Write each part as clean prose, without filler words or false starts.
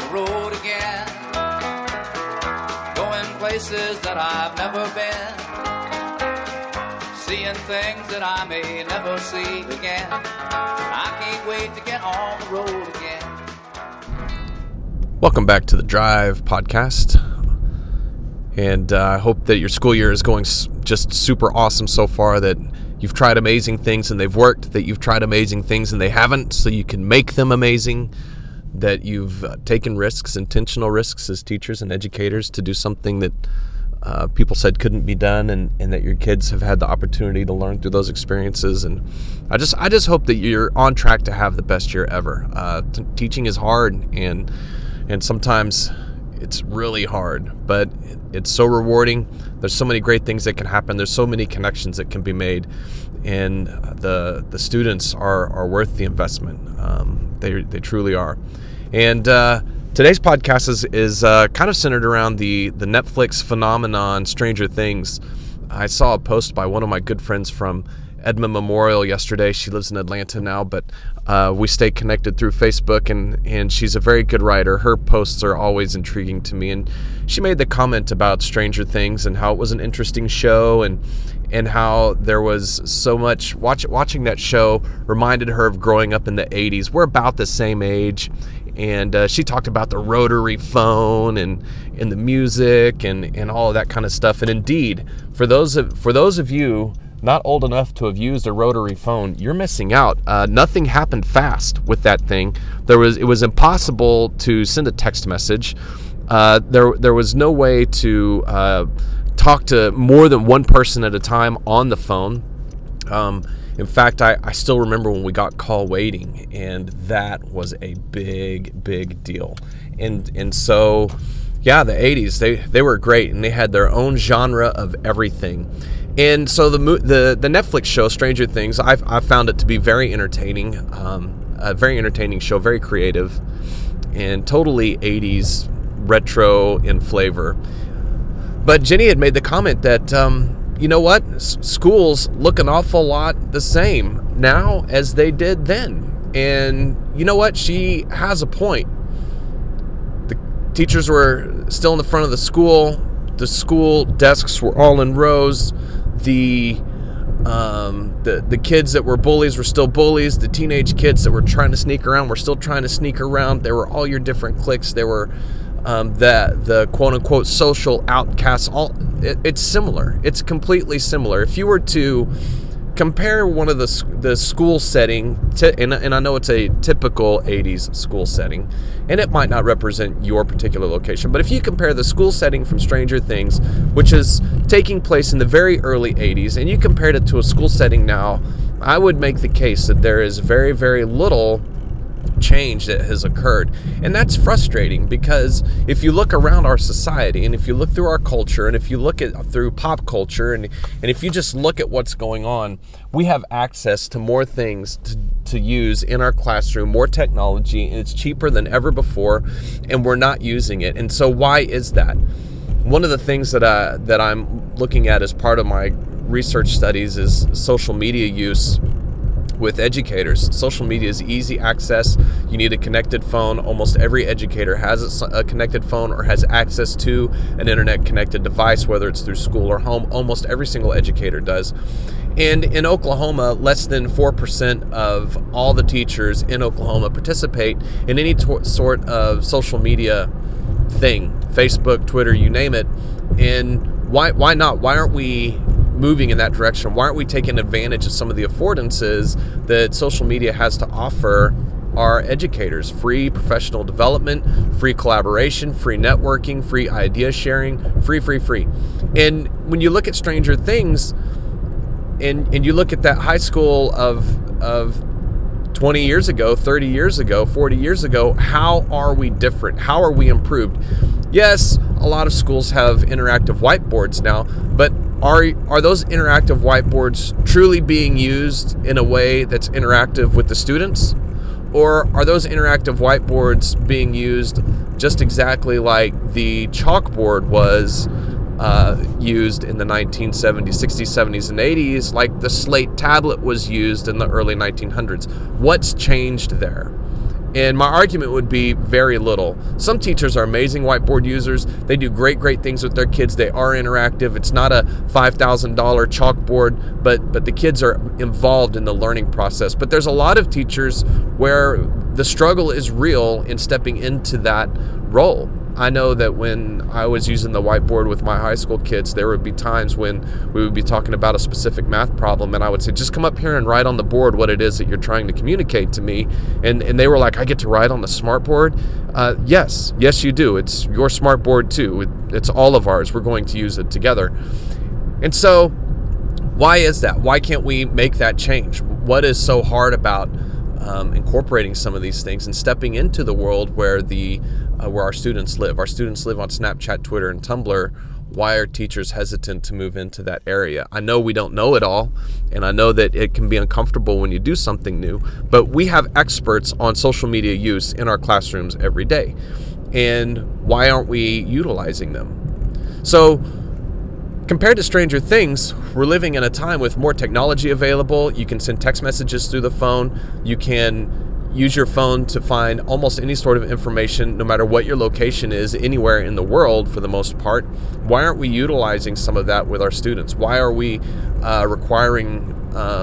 the road again, going places that I've never been, seeing things that I may never see again. I can't wait to get on the road again. Welcome back to the Drive podcast, and I hope that your school year is going just super awesome so far, that you've tried amazing things and they've worked, that you've tried amazing things and they haven't, so you can make them amazing, that you've taken risks, intentional risks as teachers and educators to do something that people said couldn't be done, and that your kids have had the opportunity to learn through those experiences. And I just hope that you're on track to have the best year ever. Teaching is hard, and sometimes it's really hard, but it's so rewarding. There's so many great things that can happen. There's so many connections that can be made, and the students are worth the investment. They truly are. And today's podcast is kind of centered around the Netflix phenomenon, Stranger Things. I saw a post by one of my good friends from Edmond Memorial yesterday. She lives in Atlanta now, but we stay connected through Facebook, and she's a very good writer. Her posts are always intriguing to me, and she made the comment about Stranger Things and how it was an interesting show, and how there was so much watching that show reminded her of growing up in the 80s. We're about the same age, and she talked about the rotary phone and the music and all of that kind of stuff. And indeed, for those of you not old enough to have used a rotary phone, you're missing out. Nothing happened fast with that thing. It was impossible to send a text message. There was no way to talk to more than one person at a time on the phone. In fact, I still remember when we got call waiting, and that was a big deal. And so, yeah, the 80s, they were great, and they had their own genre of everything. And so the Netflix show Stranger Things, I found it to be very entertaining, a very entertaining show, very creative, and totally 80s retro in flavor. But Jenny had made the comment that, you know what, schools look an awful lot the same now as they did then. And you know what, she has a point. The teachers were still in the front of the school desks were all in rows. The kids that were bullies were still bullies. The teenage kids that were trying to sneak around were still trying to sneak around. There were all your different cliques. There were the quote unquote social outcasts. It's similar. It's completely similar. If you were to compare one of the school setting and I know it's a typical 80s school setting, and it might not represent your particular location, but if you compare the school setting from Stranger Things, which is taking place in the very early 80s, and you compared it to a school setting now, I would make the case that there is very, very little change that has occurred. And that's frustrating, because if you look around our society, and if you look through our culture, and if you look at through pop culture, and if you just look at what's going on, we have access to more things to use in our classroom, more technology, and it's cheaper than ever before, and we're not using it. And so why is that? One of the things that I'm looking at as part of my research studies is social media use with educators. Social media is easy access. You need a connected phone. Almost every educator has a connected phone or has access to an internet connected device, whether it's through school or home. Almost every single educator does. And in Oklahoma, less than 4% of all the teachers in Oklahoma participate in any sort of social media thing, Facebook, Twitter, you name it. And why not? Why aren't we moving in that direction? Why aren't we taking advantage of some of the affordances that social media has to offer our educators? Free professional development, free collaboration, free networking, free idea sharing, free. And when you look at Stranger Things, and you look at that high school of 20 years ago, 30 years ago, 40 years ago, how are we different? How are we improved? Yes, a lot of schools have interactive whiteboards now, but are those interactive whiteboards truly being used in a way that's interactive with the students? Or are those interactive whiteboards being used just exactly like the chalkboard was used in the 1970s, 60s, 70s, and 80s, like the slate tablet was used in the early 1900s? What's changed there? And my argument would be very little. Some teachers are amazing whiteboard users. They do great things with their kids. They are interactive. It's not a $5,000 chalkboard, but the kids are involved in the learning process. But there's a lot of teachers where the struggle is real in stepping into that role. I know that when I was using the whiteboard with my high school kids, there would be times when we would be talking about a specific math problem, and I would say, just come up here and write on the board what it is that you're trying to communicate to me. And they were like, I get to write on the smart board? Yes, you do. It's your smart board too. It's all of ours. We're going to use it together. And so why is that? Why can't we make that change? What is so hard about incorporating some of these things and stepping into the world where our students live? Our students live on Snapchat, Twitter, and Tumblr. Why are teachers hesitant to move into that area? I know we don't know it all, and I know that it can be uncomfortable when you do something new, but we have experts on social media use in our classrooms every day. And why aren't we utilizing them? So, compared to Stranger Things, we're living in a time with more technology available. You can send text messages through the phone. You can use your phone to find almost any sort of information, no matter what your location is, anywhere in the world for the most part. Why aren't we utilizing some of that with our students? Why are we requiring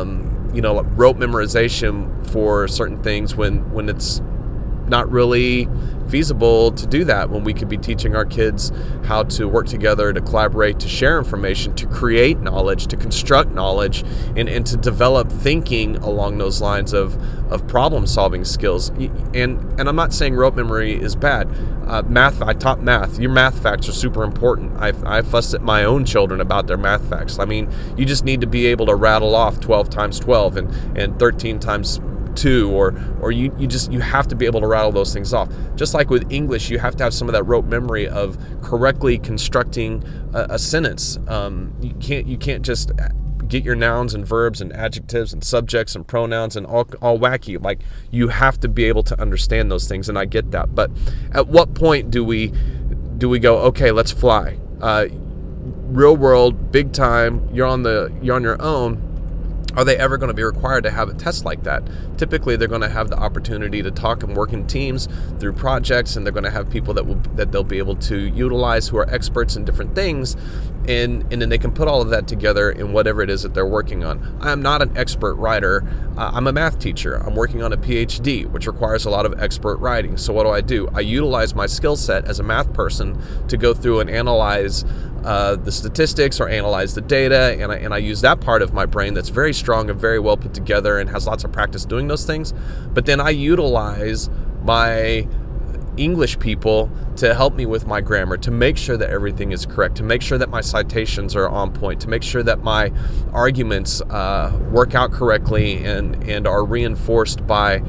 rote memorization for certain things when it's not really feasible to do that, when we could be teaching our kids how to work together, to collaborate, to share information, to create knowledge, to construct knowledge, and to develop thinking along those lines of problem solving skills. And I'm not saying rote memory is bad. Math, I taught math. Your math facts are super important. I fussed at my own children about their math facts. I mean, you just need to be able to rattle off 12 times 12 and 13 times 2, or you have to be able to rattle those things off. Just like with English, you have to have some of that rote memory of correctly constructing a sentence. You can't just get your nouns and verbs and adjectives and subjects and pronouns and all wacky. Like, you have to be able to understand those things, and I get that. But at what point do we go, okay, let's fly? Real world, big time. You're on your own. Are they ever going to be required to have a test like that? Typically, they're going to have the opportunity to talk and work in teams through projects, and they're going to have people that they'll be able to utilize who are experts in different things, and then they can put all of that together in whatever it is that they're working on. I'm not an expert writer. I'm a math teacher. I'm working on a PhD, which requires a lot of expert writing. So what do? I utilize my skill set as a math person to go through and analyze the statistics or analyze the data, and I use that part of my brain that's very strong and very well put together and has lots of practice doing those things. But then I utilize my English people to help me with my grammar, to make sure that everything is correct, to make sure that my citations are on point, to make sure that my arguments work out correctly and are reinforced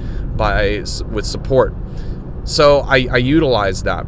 with support. So I utilize that.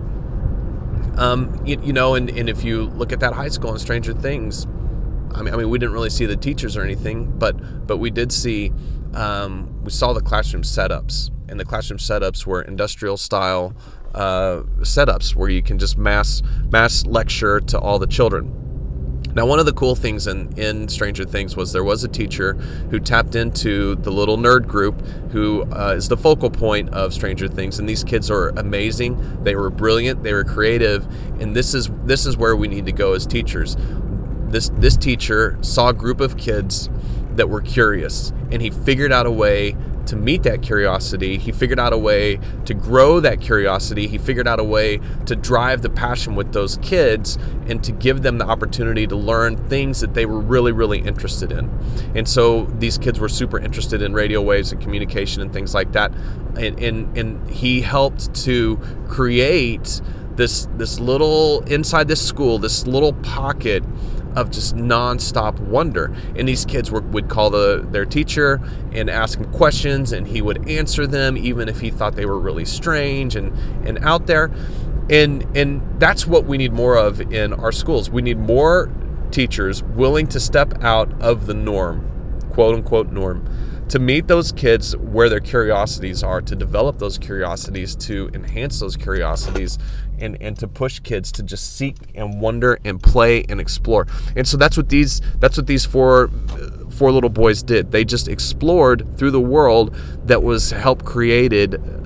And if you look at that high school in Stranger Things, I mean, we didn't really see the teachers or anything, but we did see, we saw the classroom setups, and the classroom setups were industrial style setups where you can just mass lecture to all the children. Now, one of the cool things in Stranger Things was there was a teacher who tapped into the little nerd group who is the focal point of Stranger Things, and these kids are amazing. They were brilliant. They were creative, and this is where we need to go as teachers. This teacher saw a group of kids that were curious, and he figured out a way to meet that curiosity. He figured out a way to grow that curiosity. He figured out a way to drive the passion with those kids and to give them the opportunity to learn things that they were really, really interested in. And so these kids were super interested in radio waves and communication and things like that. And he helped to create this little, inside this school, this little pocket of just nonstop wonder. And these kids would call their teacher and ask him questions, and he would answer them even if he thought they were really strange and out there. And that's what we need more of in our schools. We need more teachers willing to step out of the norm, quote unquote norm, to meet those kids where their curiosities are, to develop those curiosities, to enhance those curiosities, and to push kids to just seek and wonder and play and explore. And so that's what these four little boys did. They just explored through the world that was helped created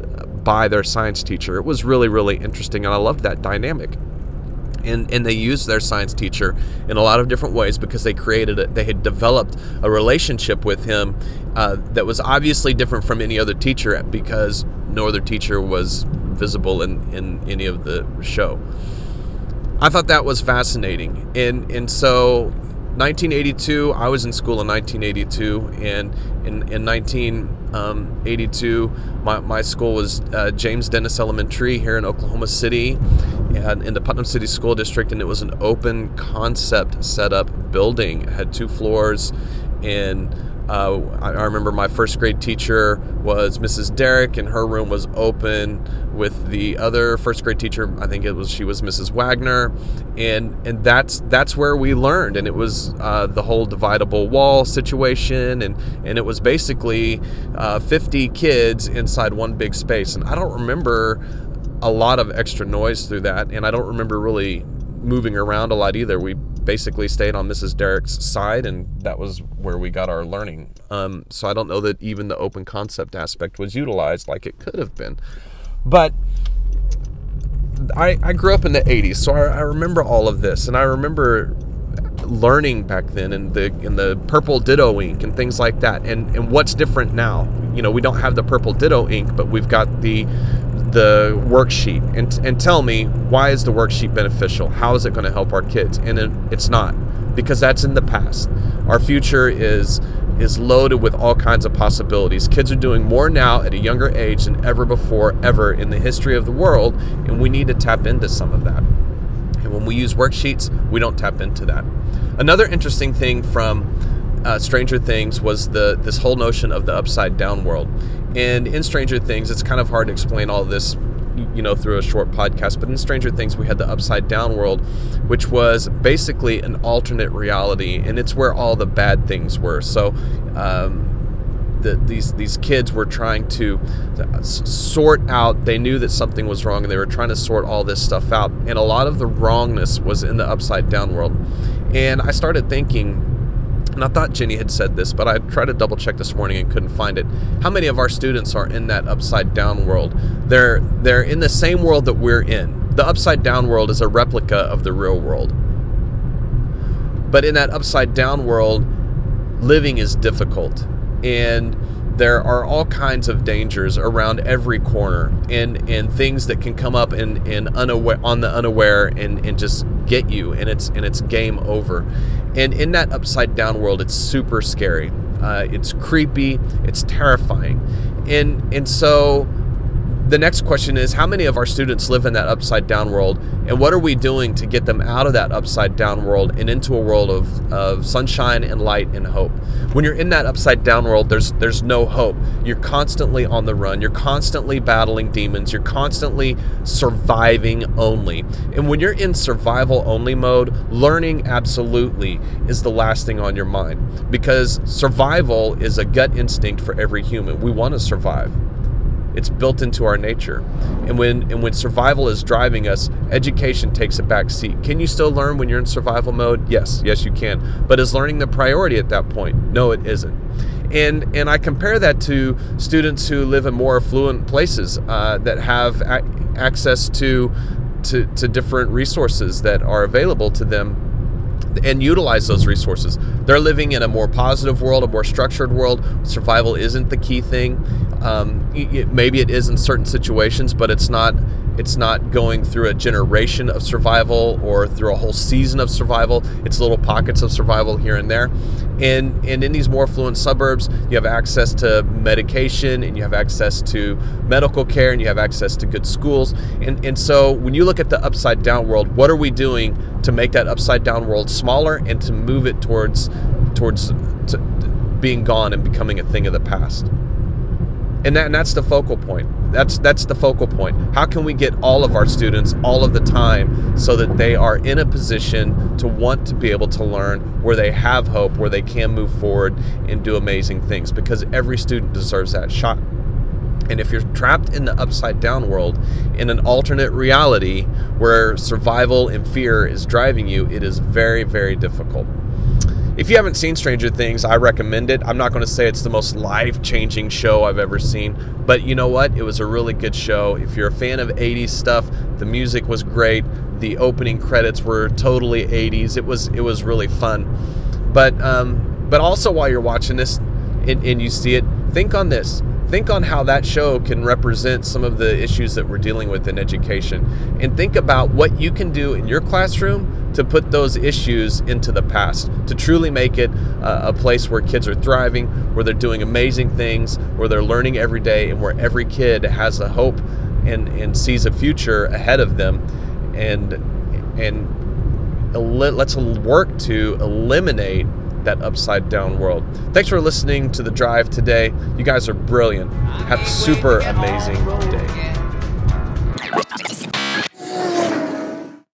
by their science teacher. It was really, really interesting, and I loved that dynamic. And they used their science teacher in a lot of different ways because they had developed a relationship with him that was obviously different from any other teacher, because no other teacher was visible in any of the show. I thought that was fascinating. And so 1982, I was in school in 1982, and in 1982, my school was James Dennis Elementary here in Oklahoma City, and in the Putnam City School District, and it was an open concept setup building. It had 2 floors, and I remember my first grade teacher was Mrs. Derrick, and her room was open with the other first grade teacher. I think she was Mrs. Wagner, and that's where we learned. And it was the whole dividable wall situation, and it was basically 50 kids inside one big space. And I don't remember a lot of extra noise through that, and I don't remember really moving around a lot either. We basically stayed on Mrs. Derrick's side, and that was where we got our learning. So I don't know that even the open concept aspect was utilized like it could have been. But I grew up in the 80s, so I remember all of this, and I remember learning back then in the purple Ditto ink and things like that. And what's different now? You know, we don't have the purple Ditto ink, but we've got the worksheet. And tell me, why is the worksheet beneficial? How is it going to help our kids? And it's not, because that's in the past. Our future is loaded with all kinds of possibilities. Kids are doing more now at a younger age than ever before, ever in the history of the world, and we need to tap into some of that. And when we use worksheets, we don't tap into that. Another interesting thing from Stranger Things was this whole notion of the upside down world. And in Stranger Things, it's kind of hard to explain all this, through a short podcast, but in Stranger Things, we had the upside down world, which was basically an alternate reality, and it's where all the bad things were. So these kids were trying to sort out, they knew that something was wrong, and they were trying to sort all this stuff out, and a lot of the wrongness was in the upside down world. And I started thinking, and I thought Jenny had said this, but I tried to double check this morning and couldn't find it. How many of our students are in that upside down world? They're in the same world that we're in. The upside down world is a replica of the real world. But in that upside down world, living is difficult. And there are all kinds of dangers around every corner, and things that can come up on the unaware and just get you, and it's game over. And in that upside down world, it's super scary. It's creepy. It's terrifying. And so the next question is, how many of our students live in that upside down world, and what are we doing to get them out of that upside down world and into a world of sunshine and light and hope? When you're in that upside down world, there's no hope. You're constantly on the run. You're constantly battling demons. You're constantly surviving only. And when you're in survival only mode, learning absolutely is the last thing on your mind, because survival is a gut instinct for every human. We want to survive. It's built into our nature. And when survival is driving us, education takes a back seat. Can you still learn when you're in survival mode? Yes, you can. But is learning the priority at that point? No, it isn't. And I compare that to students who live in more affluent places that have access to different resources that are available to them, and utilize those resources. They're living in a more positive world, a more structured world. Survival isn't the key thing. Maybe it is in certain situations, but it's not going through a generation of survival or through a whole season of survival. It's little pockets of survival here and there. And in these more affluent suburbs, you have access to medication, and you have access to medical care, and you have access to good schools. And so when you look at the upside down world, what are we doing to make that upside down world smaller and to move it towards being gone and becoming a thing of the past? And that's the focal point. That's the focal point. How can we get all of our students all of the time so that they are in a position to want to be able to learn, where they have hope, where they can move forward and do amazing things? Because every student deserves that shot. And if you're trapped in the upside down world, in an alternate reality where survival and fear is driving you, it is very, very difficult. If you haven't seen Stranger Things, I recommend it. I'm not going to say it's the most life-changing show I've ever seen, but you know what? It was a really good show. If you're a fan of 80s stuff, the music was great. The opening credits were totally 80s. It was really fun. But also while you're watching this and you see it, think on this. Think on how that show can represent some of the issues that we're dealing with in education. And think about what you can do in your classroom to put those issues into the past, to truly make it a place where kids are thriving, where they're doing amazing things, where they're learning every day, and where every kid has a hope and sees a future ahead of them. And let's work to eliminate that upside down world. Thanks for listening to The Drive today. You guys are brilliant. Have a super amazing day.